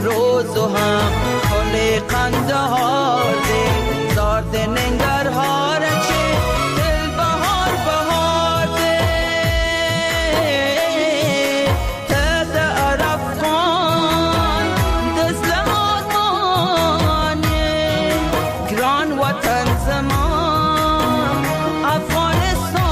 امروز و هم خلی قندهار ده زارد ننگرهار چه دل بهار بهار ده تد عرفان دزل آدمانه گران وطن زمان افغانستانه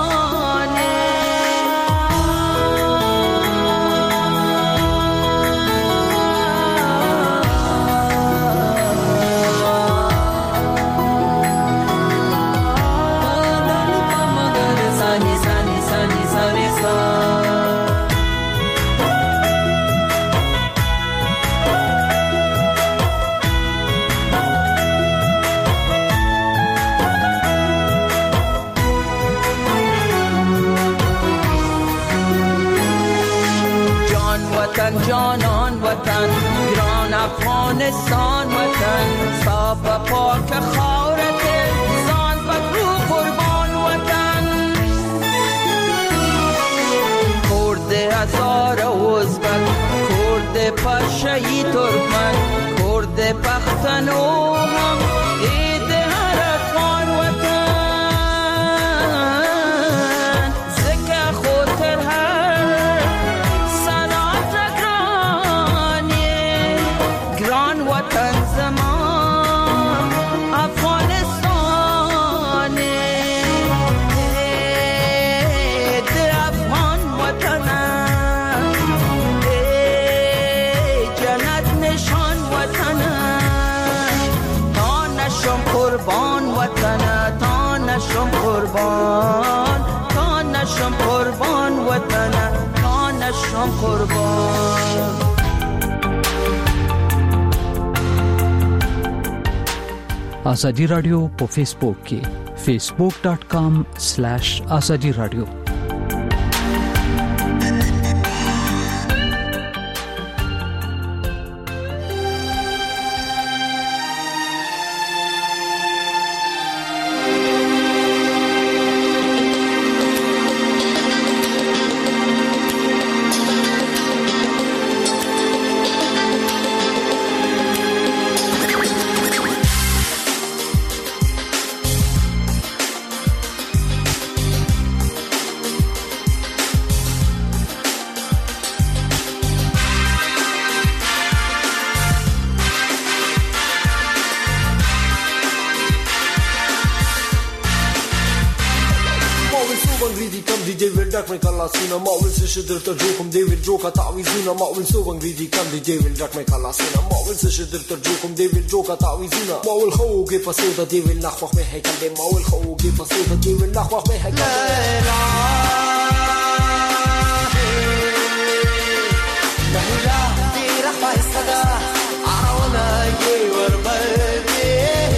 جانان وطن گران افغانستان وطن صاف و پاک خاورت زان بکرو قربان وطن کرد هزار ازبک کرد پرشهی ترکمن کرد پختنو هم عید هر افغان وطن زکه خاطر هر وطن زمان افغانستانه ده افغان وطنم جنت نشان وطنم تا نشم قربان وطنم تا نشم قربان تا نشم قربان وطنم تا نشم قربان. آزادی رادیو په فیسبوک کې facebook.com/azadi radio ما اول سش در ترجوكم ديفيد جوكا تعويزونا ما اول سو انجليزي كان دي ديفيد جاك ما خلاصنا ما اول سش در ترجوكم ديفيد جوكا تعويزونا ما اول خو كيف فسوده ديفيد نخوخ ما هيك ما اول خو كيف فسوده ديفيد نخوخ ما هيك لا لا دي رفع الصدى عرونا يور بلدي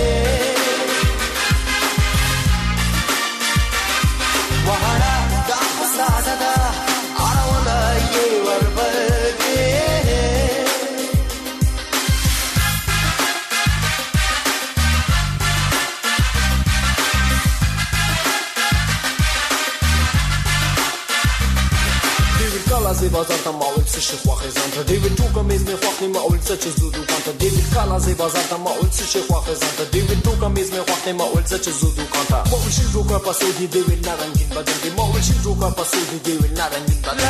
وهلا سعادة عرونا يور بلدي ديفيد كالا زي بازار تماول سش خواخ زانتا ديفيد توكا ميز مي خواخني ماول سچ زودو كانتا ديفيد كالا زي بازار تماول سش خواخ زانتا ديفيد توكا ميز مي خواخني ماول سچ زودو كانتا ماول شي جوكا پاسودي ديفيد نارنگين بدل دي ماول شي جوكا پاسودي ديفيد نارنگين بدل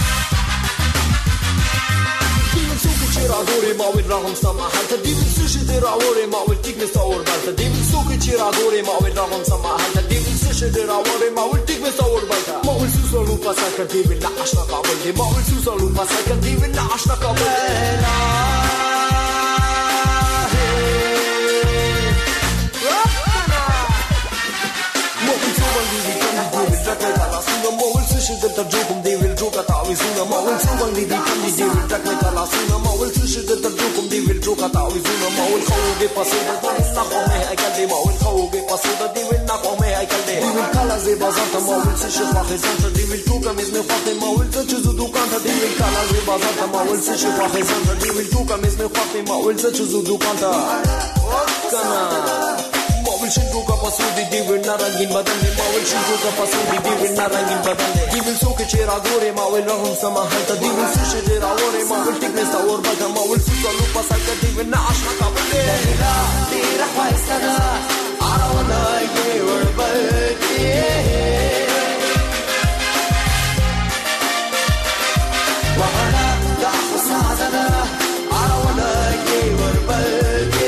رغم سماحة دي من سوشي دي راوړې ما ول ټیک مې څور بلته دی ویل څوک چې راګورې ما ول راغم سما هلته دی ویل څه چې راوړې ما ول ټیک مې څور بلته ما ول سوسلو پاسا کړ دی ویل نه آشنا کابل دی ما ول سوسلو پاسا کړ دی ویل نه آشنا کابل دل ترجوكم دي والجوكا تعويزونا ما ول سوغن دي كندي دي والجاكنا كلاسونا ما ول سوشي دل ترجوكم دي والجوكا تعويزونا ما ول خوغي باسودا دي ناقو مي هيكل دي ما ول خوغي باسودا دي ناقو مي هيكل دي والكالا زي بازانتا ما ول سوشي خواخي زانتا دي والجوكا مزمي خواخي ما ول تشزو دوكانتا دي والكالا زي بازانتا ما ول سوشي خواخي زانتا دي والجوكا مزمي خواخي ما ول تشزو دوكانتا كنا मावल शिंगो का पसूदी दिविल नारंगीन बदन दे मावल शिंगो का पसूदी दिविल नारंगीन बदन दे दिविल सोके चेहरा गोरे मावल रहम समा हलता दिविल सुशे तेरा ओरे मावल टिकने सा और बगा मावल सुसा लुपा सा का दिविल ना आशना का बंदे तेरा तेरा ख्वाहिशना आरा वाला ये वर्बती वहना दा खुसादना आरा वाला ये वर्बती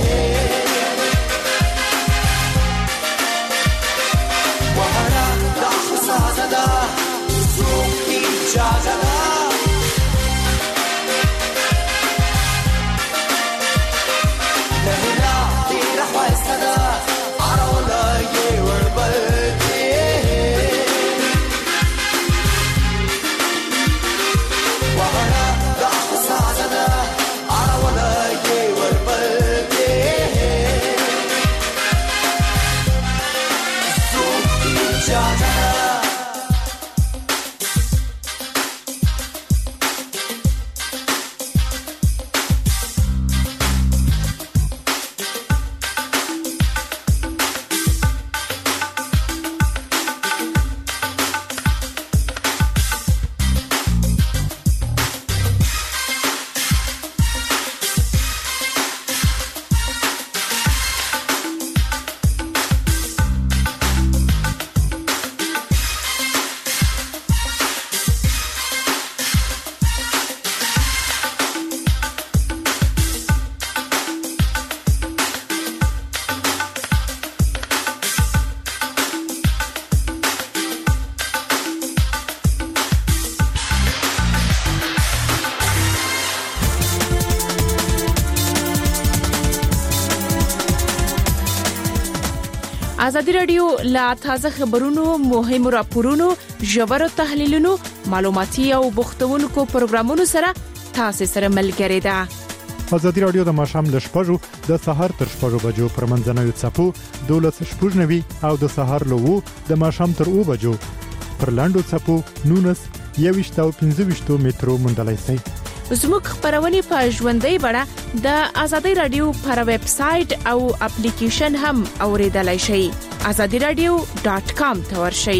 Sada, Suki Chazada. Nahila, Tira Khwaisada, Arola, Ye Warbati. Wahana, Dahu Sada, Arola, Ye Warbati. Suki Chazada. ازادي رادیو لا تازه خبرونو مهم راپورونو ژور تحلیلونو معلوماتي او بوختونکو پروګرامونو سره تاسو سره ملګری ده. ازادي رادیو د ماشام ل شپږو د سهار تر شپږو بجو پر منځنوي چپو 12:90 او د سهار له 2 د ماشام تر 2 بجو پر لاندو چپو 19:15 مترو مندلای سي. زموږ خبرونه په ژوندۍ بڼه د ازادي رادیو پر ویب سټ او اپلیکیشن هم اوریدلای شئ. azadiradio.com ته ورشئ.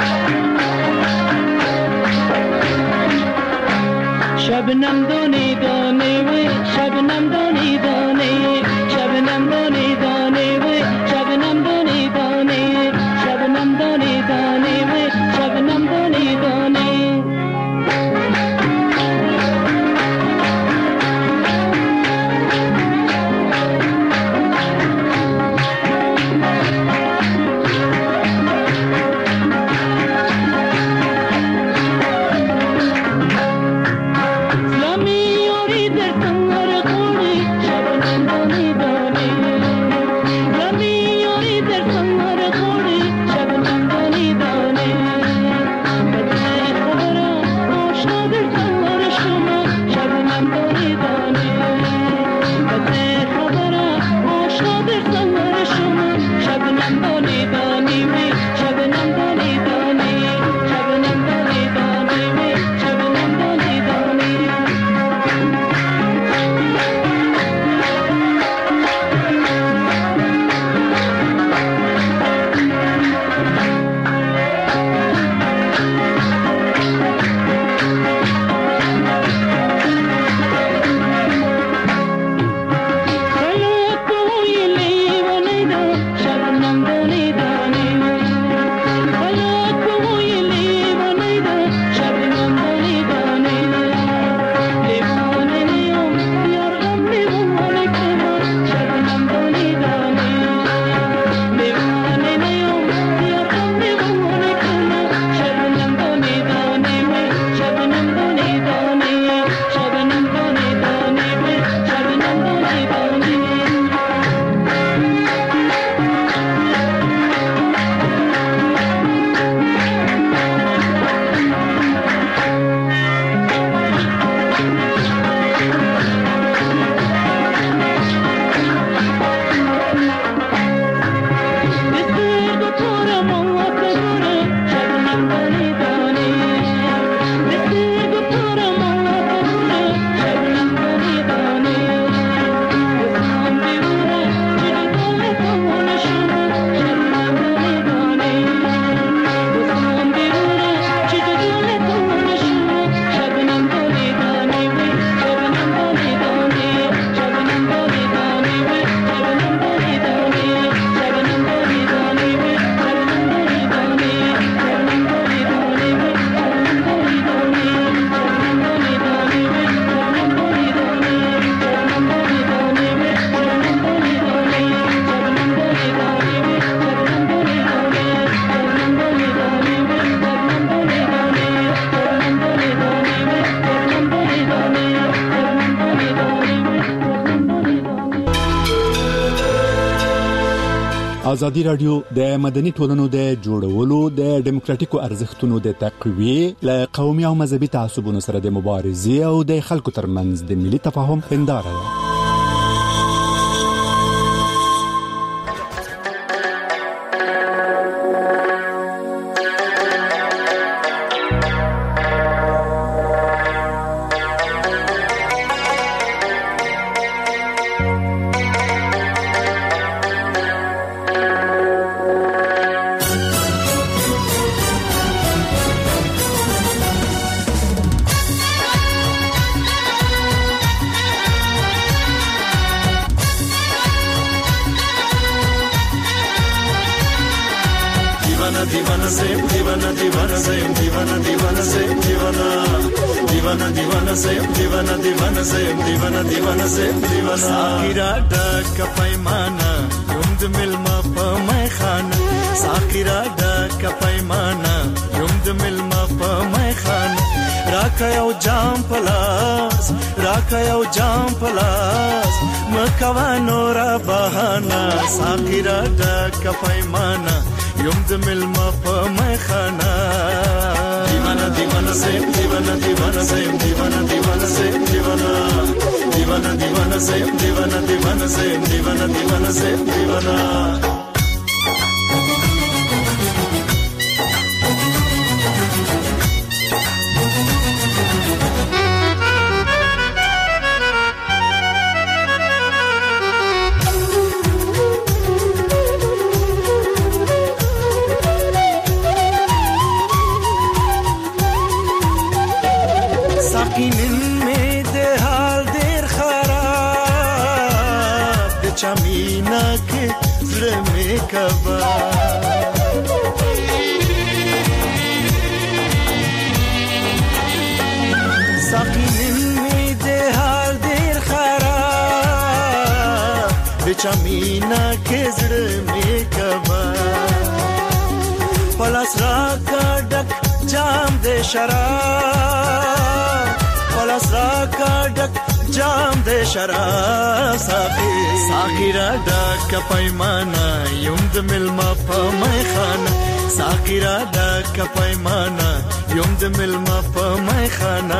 शबनम दो निगाह ازادي رادیو د مدني ټولنو د جوړولو د ډیموکراتیکو ارزښتونو د تقویه ل قومي او مذهبي تعصبونو سره د مبارزې او د خلکو ترمنځ د ملي تفاهم هنداره ده. साकिरा डक पैमाना युम्द मिलमा पमै खाना साकिरा डक पैमाना युम्द मिलमा पमै खाना राखयौ जाम पलास मकवा नोरा बहाना साकिरा डक पैमाना युम्द मिलमा पमै खाना दीवाना दीवाना से दीवाना दीवाना से दीवाना दीवाना से दीवाना दीवाना दीवाना से दीवाना दीवाना से दीवाना दीवाना से दीवाना चमीना के ज़रे में कबा साकिन में दे हाल देर खराब चमीना के ज़रे में कबा पलस राका डक जाम दे शराब पलस राका डक जाम दे शराब साकिरा डक पैमाना युम्द मिलमा पमै खाना साकिरा डक पैमाना युम्द मिलमा पमै खाना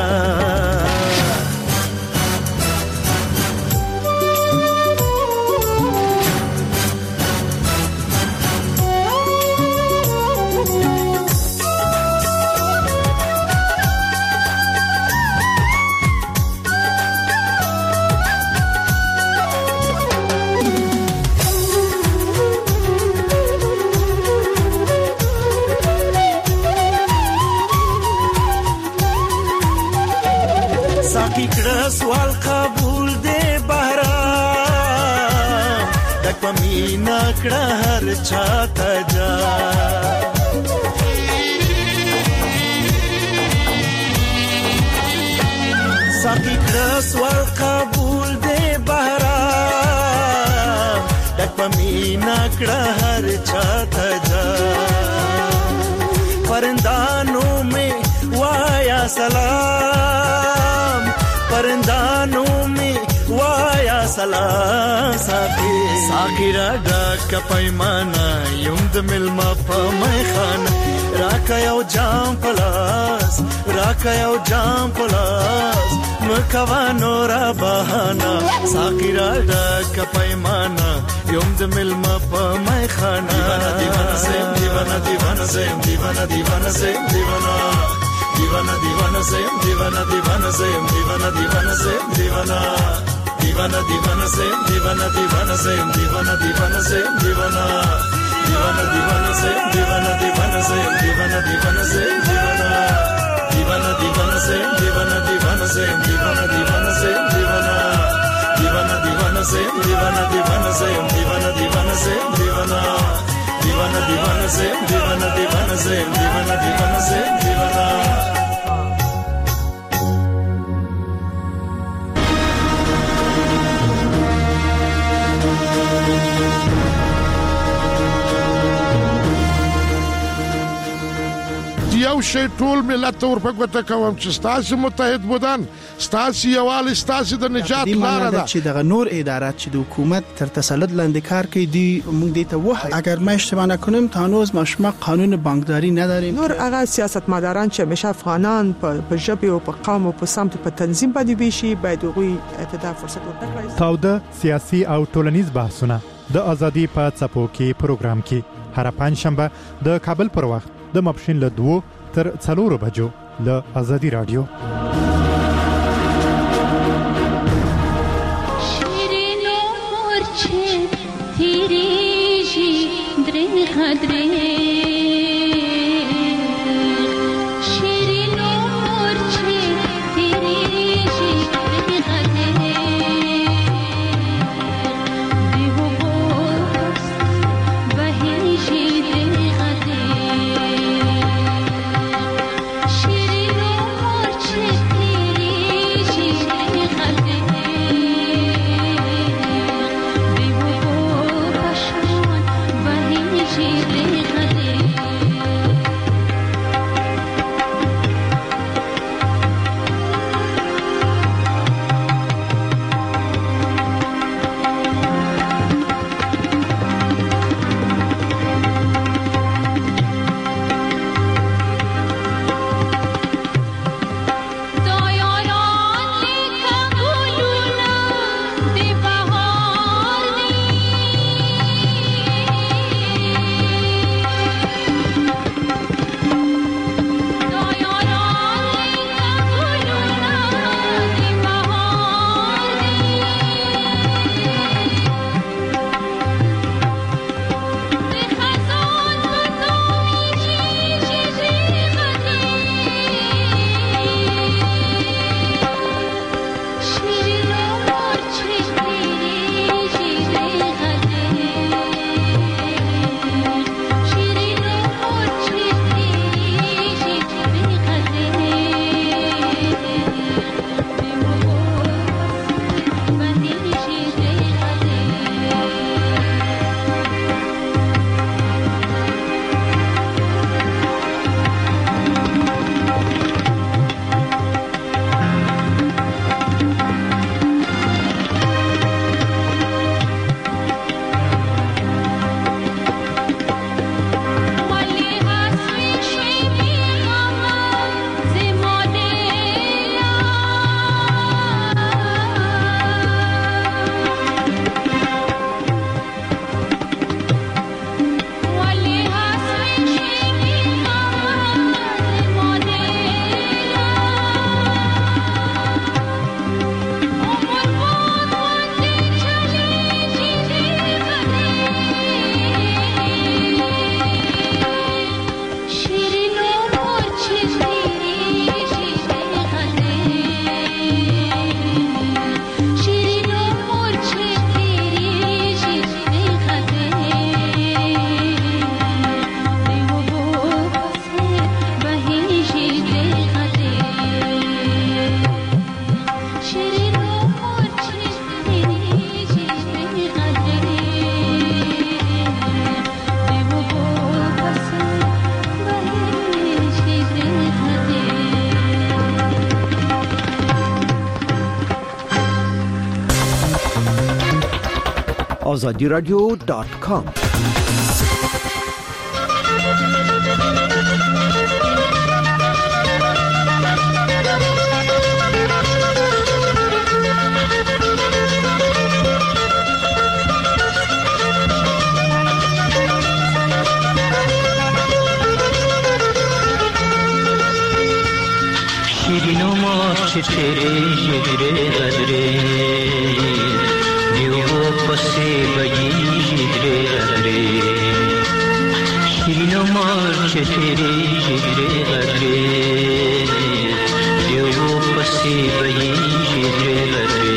سوال قبول دے بهرام دک پمینا کړه هر چاته جا ساقی کړه سوال قبول دے بهرام دک پمینا کړه هر چاته جا پرندانو میں وایا سلام परंदानों में वाया सलाम साकिरा डक पैमाना युम्द मिलमा पमै खाना राखयौ जाम पलास मकवा नोरा बहाना साकिरा डक पैमाना युम्द मिलमा पमै खाना दीवाना से दीवाना दीवाना से दीवाना दीवाना से दीवाना दीवाना दीवाना से दीवाना दीवाना से दीवाना दीवाना से दीवाना दीवाना दीवाना से दीवाना दीवाना से दीवाना दीवाना से दीवाना दीवाना दीवाना से दीवाना दीवाना से दीवाना दीवाना से दीवाना दीवाना दीवाना से दीवाना दीवाना से दीवाना दीवाना से दीवाना दीवाना दीवाना से दीवाना दीवाना से दीवाना दीवाना से दीवाना दीवाना दीवाना से दीवाना दीवाना से दीवाना दीवाना से दीवाना یو شی ټول ملت ور په ګوته کوم چې تاسو متحد بودن تاسو یوال تاسو د نجات لار ده چې د نور ادارات چې د حکومت تر تسلط لاندې کار کوي دی موږ دې ته وایي اگر ما اشتباه نکنم تا هنوز ما قانون بانکداری نداریم. نور هغه سیاستمداران چې همیشه افغانان په ژبه او په قوم او په سمت په تنظیم باندې ویشي باید هغوی ته فرصت ورکړي. تاوده سیاسي او ټولنیز بحثونه د ازادي په څپو کې پروګرام کې هر پنځشنبه د کابل پر وخت د ماپښین له 2 تر 4 بجو له ازادي رادیو. شیرینو مورچه تیریږي درې خدرې azadiradio.com شیرینو ماچ تیرے جگرے غدرے پسے بگی جدرے غدرے شیرینو مارچ تیرے جدرے غدرے دیو پسے بگی جدرے غدرے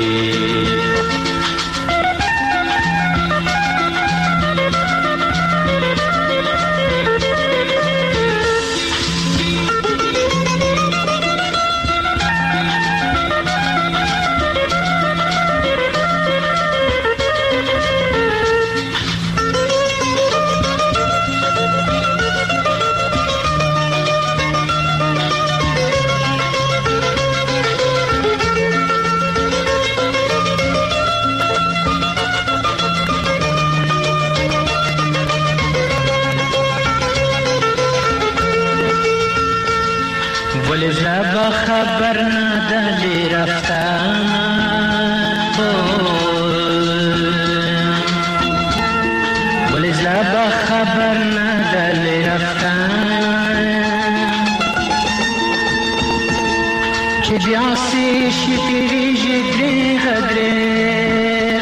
ولی زبا خبر نداری رفتن ولی زبا خبر نداری رفتن که بیاسی شیری جدری غدری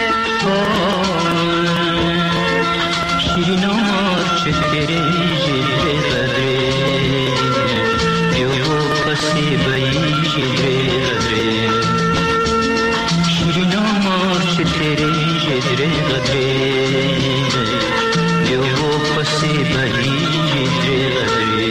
شیرین آمار چه تیری جدری غدری دیو پسی بایی جدری غدری شیرین آمار چه تیری جدری غدری دیو پسی بایی جدری غدری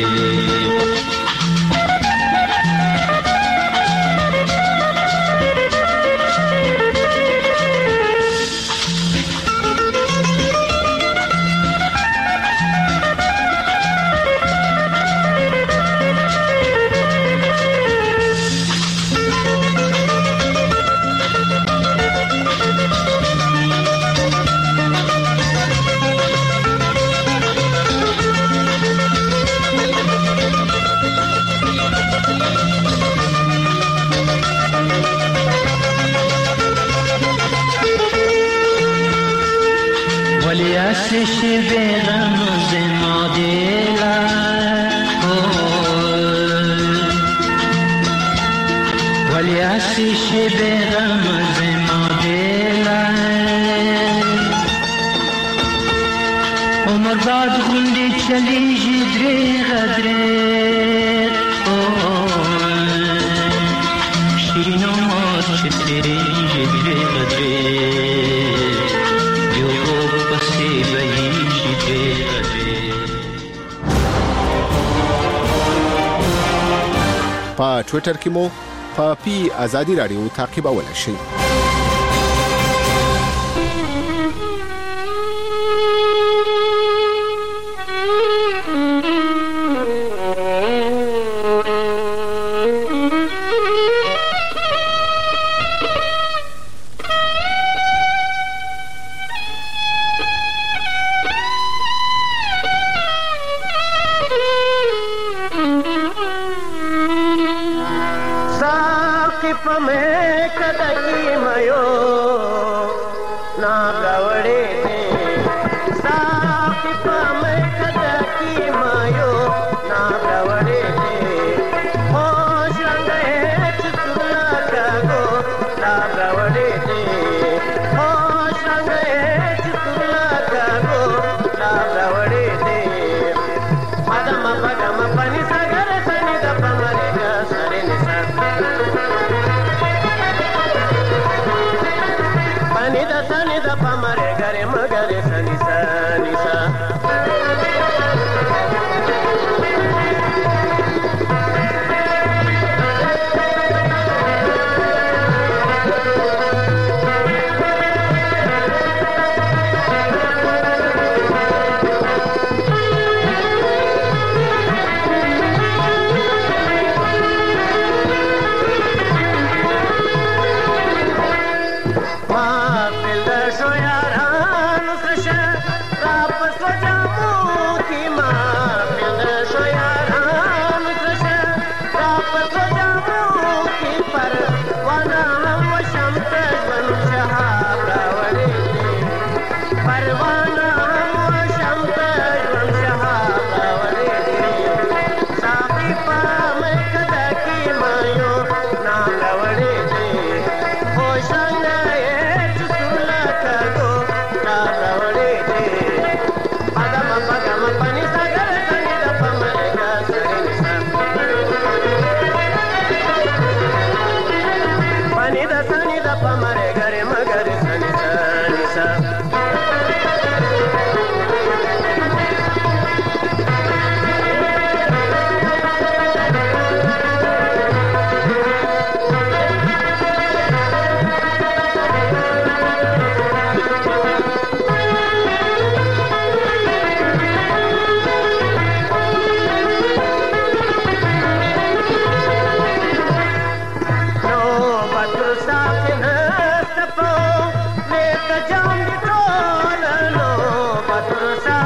Aşışı beğenmez madiler Vali aşışı beğenmez madiler Umar bad gundi çali jidre gadre Şirin umar çetiri jidre gadre په ټوئیټر کې مو په پی آزادی رادیو تعقیبولای شئ.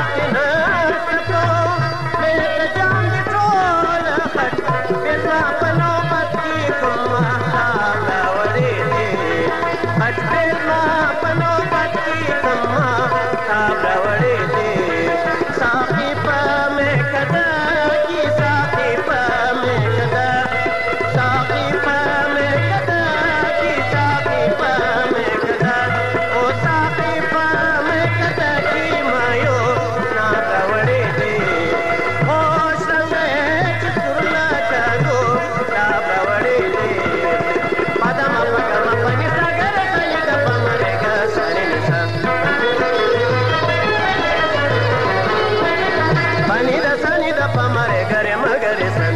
It's रे सा